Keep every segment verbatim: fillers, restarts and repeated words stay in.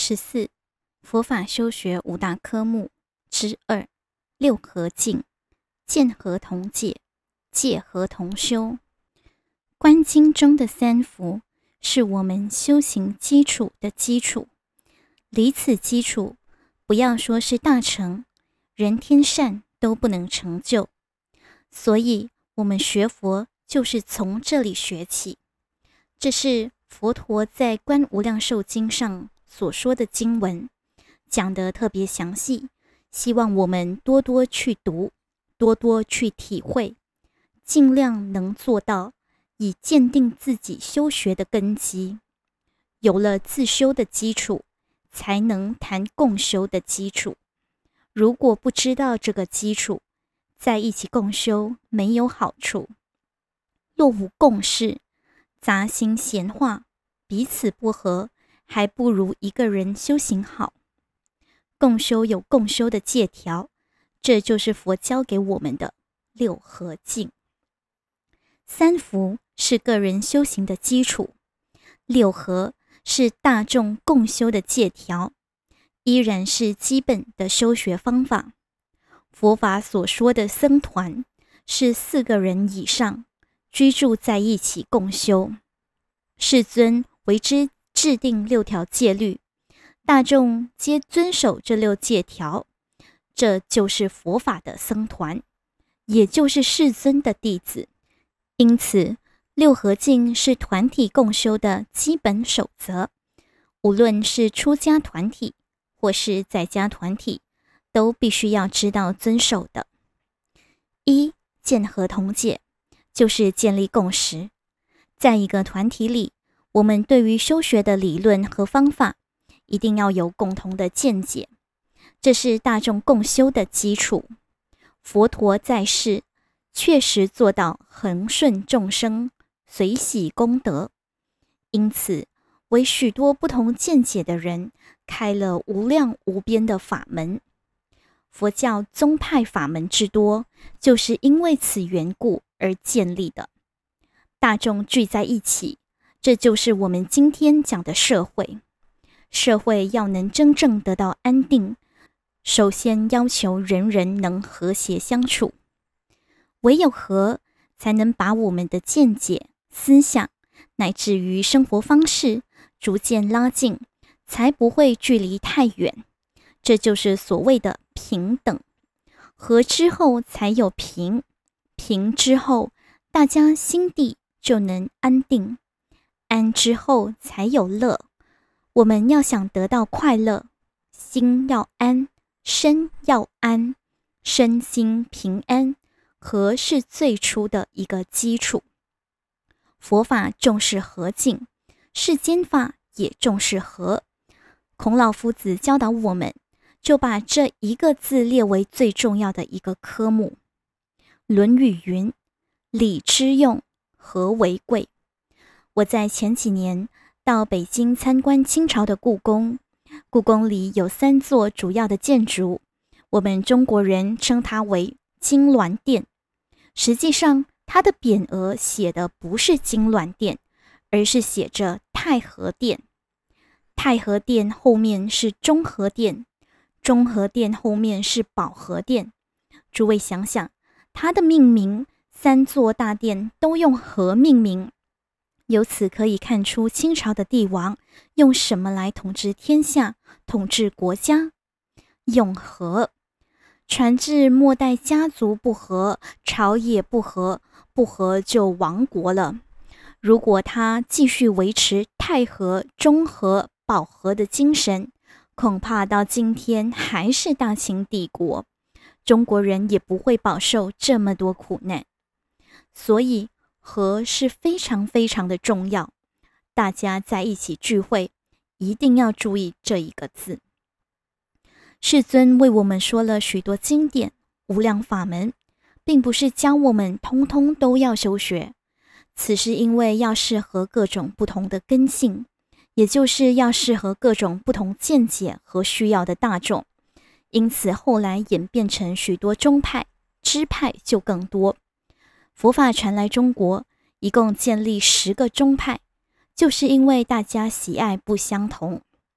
十四、佛法修学五大科目之二：六合敬，见合同戒，戒合同修。观经中的三福是我们修行基础的基础，离此基础，不要说是大成，人天善都不能成就。所以我们学佛就是从这里学起。这是佛陀在《观无量寿经》上所说的经文，讲得特别详细，希望我们多多去读，多多去体会，尽量能做到以鉴定自己修学的根基。有了自修的基础，才能谈共修的基础。如果不知道这个基础，在一起共修没有好处。若无共识，杂行闲话，彼此不合，还不如一个人修行好。共修有共修的戒条，这就是佛教给我们的六合敬。三福是个人修行的基础，六合是大众共修的戒条，依然是基本的修学方法。佛法所说的僧团是四个人以上居住在一起共修，世尊为之制定六条戒律，大众皆遵守这六戒条，这就是佛法的僧团，也就是世尊的弟子。因此，六合敬是团体共修的基本守则，无论是出家团体或是在家团体，都必须要知道遵守的。一、见合同戒，就是建立共识。在一个团体里，我们对于修学的理论和方法，一定要有共同的见解，这是大众共修的基础。佛陀在世，确实做到恒顺众生，随喜功德，因此为许多不同见解的人开了无量无边的法门。佛教宗派法门之多，就是因为此缘故而建立的。大众聚在一起，这就是我们今天讲的社会。社会要能真正得到安定，首先要求人人能和谐相处。唯有和，才能把我们的见解、思想，乃至于生活方式逐渐拉近，才不会距离太远。这就是所谓的平等。和之后才有平，平之后大家心地就能安定，安之后才有乐。我们要想得到快乐，心要安，身要安，身心平安，和是最初的一个基础。佛法重视和敬，世间法也重视和。孔老夫子教导我们，就把这一个字列为最重要的一个科目。论语云：礼之用，和为贵。我在前几年到北京参观清朝的故宫，故宫里有三座主要的建筑，我们中国人称它为金銮殿。实际上，它的匾额写的不是金銮殿，而是写着太和殿。太和殿后面是中和殿，中和殿后面是保和殿。诸位想想，它的命名，三座大殿都用和命名，由此可以看出清朝的帝王用什么来统治天下、统治国家？用和。传至末代家族不和，朝野不和，不和就亡国了。如果他继续维持太和、中和、保和的精神，恐怕到今天还是大清帝国，中国人也不会饱受这么多苦难。所以和是非常非常的重要，大家在一起聚会，一定要注意这一个字。世尊为我们说了许多经典、无量法门，并不是教我们通通都要修学，此是因为要适合各种不同的根性，也就是要适合各种不同见解和需要的大众。因此后来演变成许多宗派、支派就更多。佛法传来中国，一共建立十个宗派，就是因为大家喜爱不相同。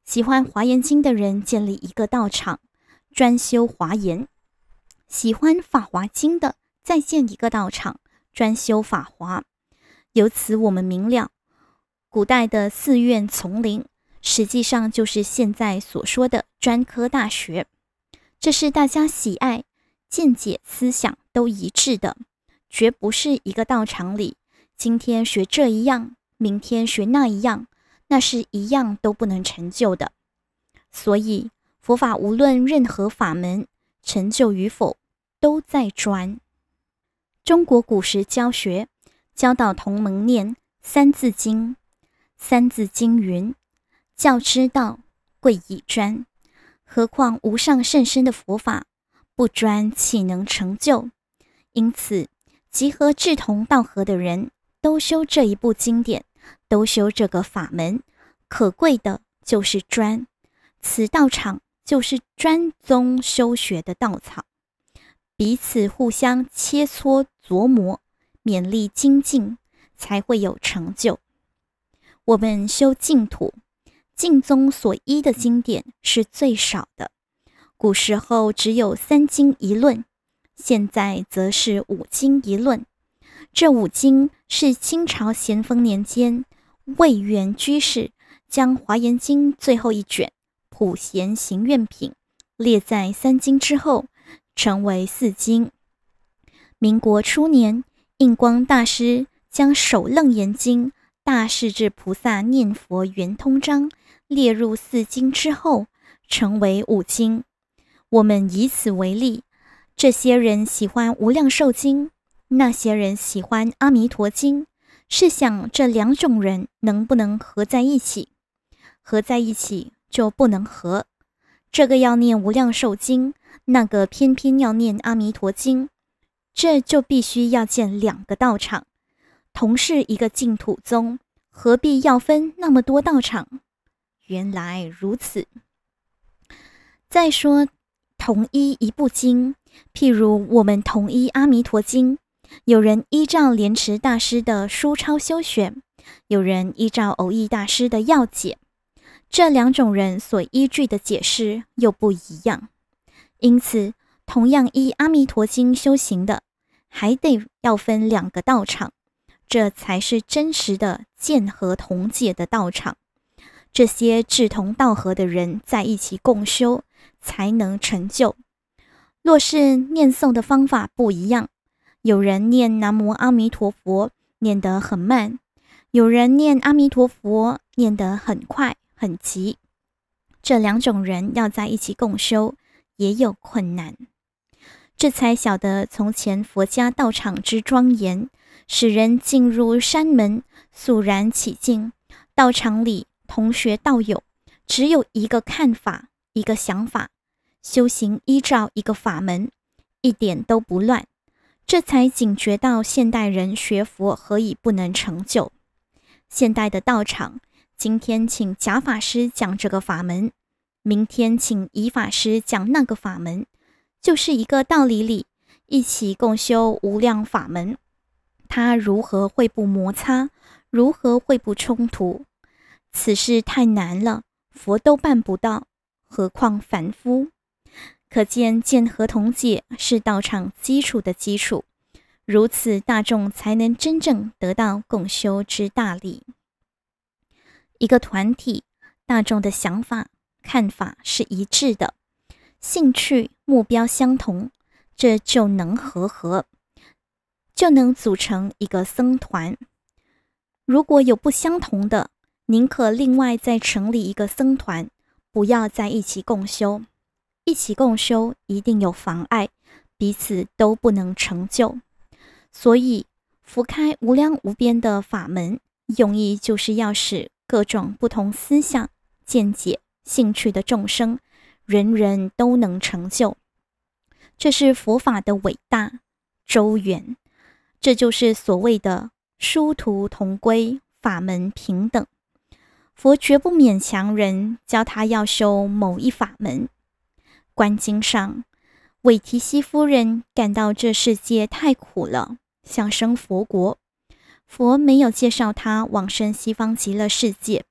喜欢华严经的人建立一个道场，专修华严；喜欢法华经的再建一个道场，专修法华。由此我们明了，古代的寺院丛林实际上就是现在所说的专科大学。这是大家喜爱、见解、思想都一致的，绝不是一个道场里今天学这一样，明天学那一样，那是一样都不能成就的。所以佛法无论任何法门成就与否，都在专。中国古时教学教导同门念三字经，三字经云：教之道，贵以专。何况无上甚深的佛法，不专岂能成就？因此，集合志同道合的人，都修这一部经典，都修这个法门，可贵的就是专。此道场就是专宗修学的道场，彼此互相切磋琢磨，勉励精进，才会有成就。我们修净土，净宗所依的经典是最少的，古时候只有三经一论，现在则是五经一论。这五经是清朝咸丰年间魏源居士将《华严经》最后一卷《普贤行愿品》列在三经之后，成为四经。民国初年，印光大师将《首楞严经》《大势至菩萨念佛圆通章》列入四经之后，成为五经。我们以此为例，这些人喜欢无量寿经，那些人喜欢阿弥陀经，试想这两种人能不能合在一起？合在一起就不能合。这个要念无量寿经，那个偏偏要念阿弥陀经，这就必须要建两个道场。同是一个净土宗，何必要分那么多道场？原来如此。再说统一一部经，譬如我们统一阿弥陀经，有人依照莲池大师的书抄修学，有人依照藕益大师的要解，这两种人所依据的解释又不一样。因此同样依阿弥陀经修行的，还得要分两个道场，这才是真实的见合同解的道场。这些志同道合的人在一起共修，才能成就。若是念诵的方法不一样，有人念南无阿弥陀佛念得很慢，有人念阿弥陀佛念得很快很急，这两种人要在一起共修也有困难。这才晓得从前佛家道场之庄严，使人进入山门肃然起敬，道场里同学道友只有一个看法，一个想法，修行依照一个法门，一点都不乱。这才警觉到现代人学佛何以不能成就。现代的道场，今天请假法师讲这个法门，明天请乙法师讲那个法门，就是一个道理里一起共修无量法门，它如何会不摩擦，如何会不冲突？此事太难了，佛都办不到，何况凡夫？可见见合同解是道场基础的基础，如此大众才能真正得到共修之大利。一个团体，大众的想法、看法是一致的，兴趣、目标相同，这就能和合，就能组成一个僧团。如果有不相同的，宁可另外再成立一个僧团，不要在一起共修。一起共修一定有妨碍，彼此都不能成就。所以佛开无量无边的法门，用意就是要使各种不同思想、见解、兴趣的众生，人人都能成就。这是佛法的伟大周远，这就是所谓的殊途同归，法门平等。佛绝不勉强人教他要修某一法门。观经上，韦提希夫人感到这世界太苦了，想生佛国。佛没有介绍他往生西方极乐世界，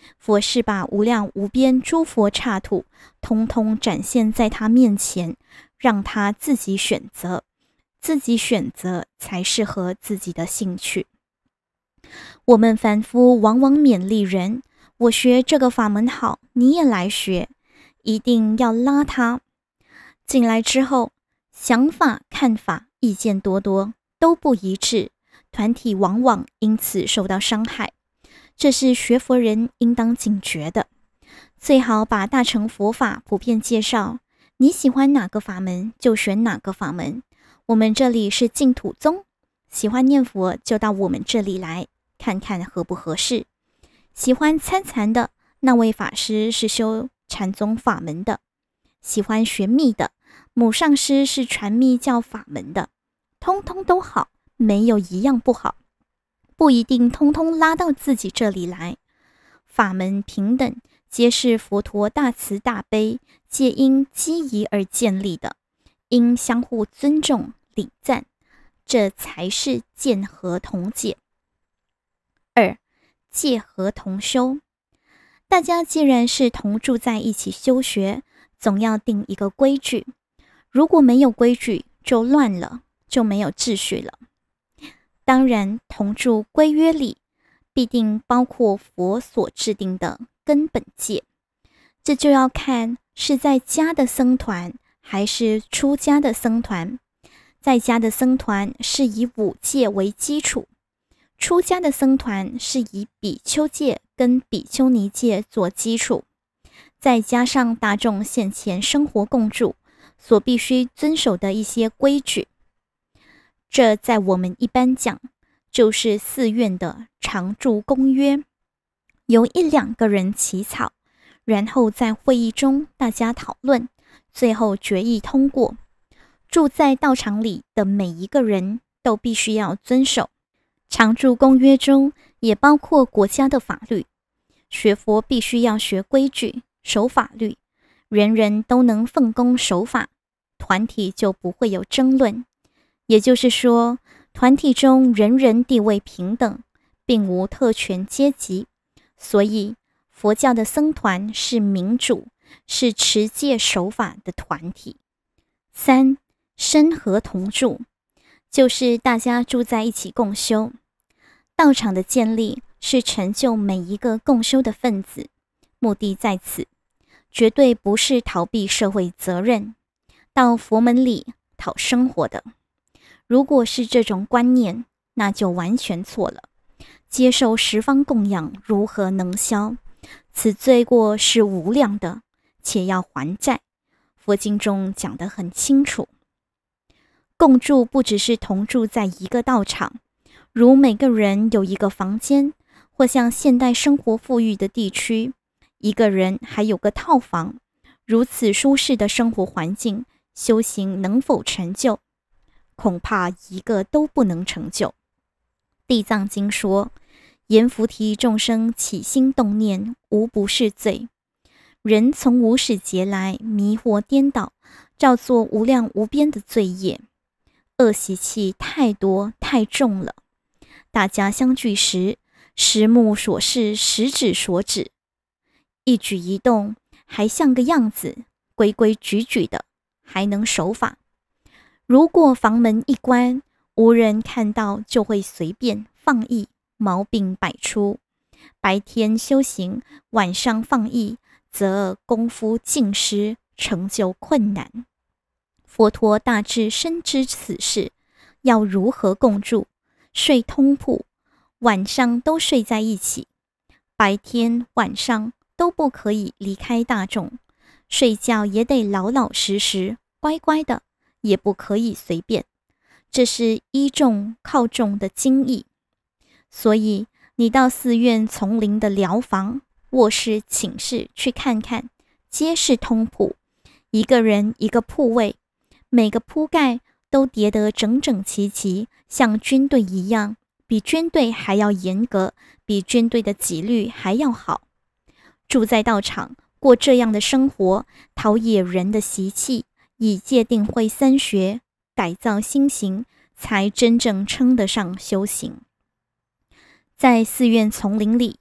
佛是把无量无边诸佛刹土通通展现在他面前，让他自己选择，自己选择才适合自己的兴趣。我们凡夫往往勉励人，我学这个法门好，你也来学，一定要拉他进来之后，想法看法意见多多，都不一致，团体往往因此受到伤害。这是学佛人应当警觉的。最好把大乘佛法普遍介绍，你喜欢哪个法门就选哪个法门。我们这里是净土宗，喜欢念佛就到我们这里来看看合不合适。喜欢参禅的那位法师是修禅宗法门的，喜欢学密的母上师是传密教法门的，通通都好，没有一样不好，不一定通通拉到自己这里来。法门平等，皆是佛陀大慈大悲，皆因机宜而建立的，应相互尊重礼赞，这才是见合同解。二、戒合同修。大家既然是同住在一起修学，总要定一个规矩，如果没有规矩就乱了，就没有秩序了。当然同住规约里必定包括佛所制定的根本戒，这就要看是在家的僧团还是出家的僧团。在家的僧团是以五戒为基础，出家的僧团是以比丘戒跟比丘尼戒做基础，再加上大众现前生活共住所必须遵守的一些规矩。这在我们一般讲，就是寺院的常住公约，由一两个人起草，然后在会议中大家讨论，最后决议通过。住在道场里的每一个人都必须要遵守。常住公约中也包括国家的法律，学佛必须要学规矩，守法律，人人都能奉公守法，团体就不会有争论。也就是说，团体中人人地位平等，并无特权阶级，所以佛教的僧团是民主，是持戒守法的团体。三、身合同住，就是大家住在一起共修。道场的建立是成就每一个共修的分子，目的在此，绝对不是逃避社会责任，到佛门里讨生活的。如果是这种观念，那就完全错了。接受十方供养，如何能消？此罪过是无量的，且要还债。佛经中讲得很清楚。共住不只是同住在一个道场，如每个人有一个房间，或像现代生活富裕的地区，一个人还有个套房，如此舒适的生活环境，修行能否成就？恐怕一个都不能成就。地藏经说，阎浮提众生起心动念，无不是罪。人从无始劫来迷惑颠倒，照作无量无边的罪业，恶习气太多太重了。大家相聚时，十目所视，十指所指，一举一动还像个样子，规规矩矩的，还能守法。如果房门一关，无人看到，就会随便放逸，毛病百出。白天修行，晚上放逸，则功夫尽失，成就困难。佛陀大致深知此事，要如何共住，睡通铺，晚上都睡在一起，白天晚上都不可以离开大众，睡觉也得老老实实，乖乖的，也不可以随便。这是依众靠众的精义。所以你到寺院丛林的寮房、卧室、寝室去看看，皆是通铺，一个人一个铺位，每个铺盖都叠得整整齐齐，像军队一样，比军队还要严格，比军队的纪律还要好。住在道场，过这样的生活，陶冶人的习气，以戒定慧三学改造心行，才真正称得上修行。在寺院丛林里，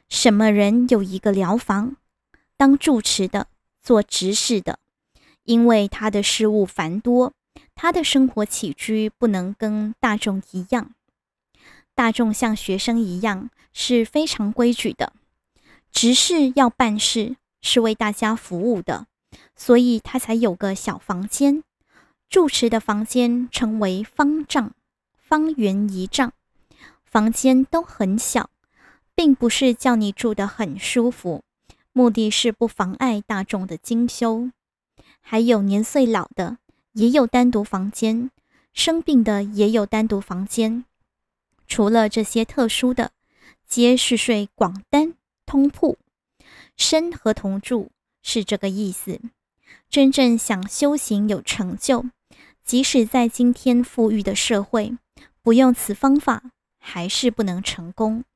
什么人有一个寮房，当住持的，做执事的，因为他的事务繁多，他的生活起居不能跟大众一样。大众像学生一样是非常规矩的，执事要办事，是为大家服务的，所以他才有个小房间。住持的房间称为方丈，方圆一丈，房间都很小，并不是叫你住得很舒服，目的是不妨碍大众的精修。还有年岁老的也有单独房间，生病的也有单独房间。除了这些特殊的，皆是睡广单通铺，生和同住，是这个意思。真正想修行有成就，即使在今天富裕的社会，不用此方法，还是不能成功。